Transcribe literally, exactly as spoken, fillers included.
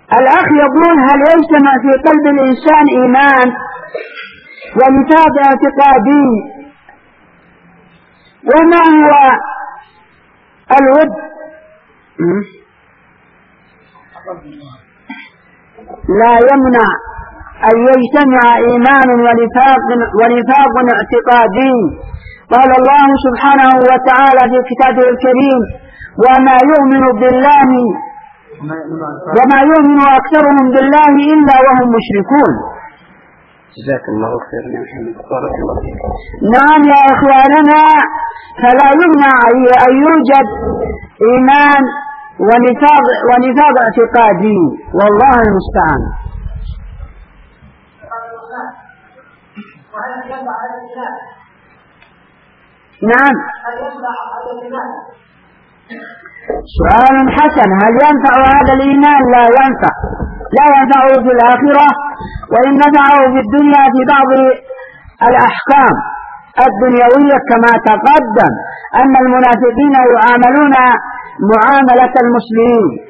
الأخ يقول: هل يجتمع في قلب الإنسان إيمان ونفاق اعتقادي؟ وما هو الود؟ لا يمنع أن يجتمع إيمان ونفاق, ونفاق اعتقادي. قال الله سبحانه وتعالى في كتابه الكريم: وما يؤمن بالله وما يؤمن أكثرهم بالله إلا وهم مشركون. جزاك الله خير يا محمد، بارك الله فيك. نعم يا إخواننا، فلا يمنع أن يوجد إيمان ونفاق, ونفاق اعتقادي، والله المستعان. نعم، سؤال حسن: هل ينفع هذا الإيمان؟ لا ينفع، لا ينفعه في الآخرة، وإن نفعه في الدنيا في بعض الأحكام الدنيوية، كما تقدم أن المنافقين يعاملون معاملة المسلمين.